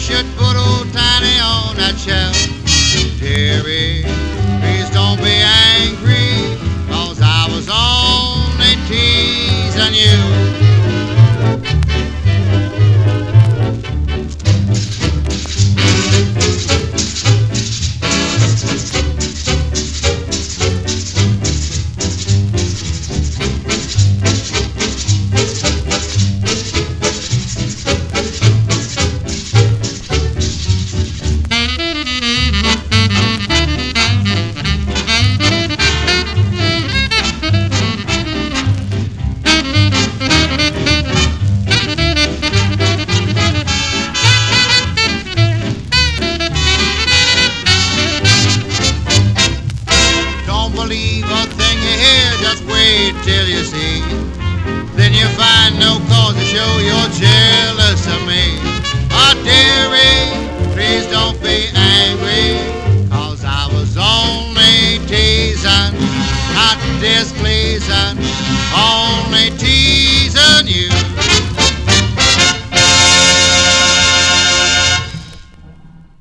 should put old Tiny on that shelf. Dearie, please don't be angry, 'cause I was only teasing you. Believe a thing you hear, just wait till you see. Then you find no cause to show you're jealous of me. Oh, dearie, please don't be angry, 'cause I was only teasing, not displeasing. Oh,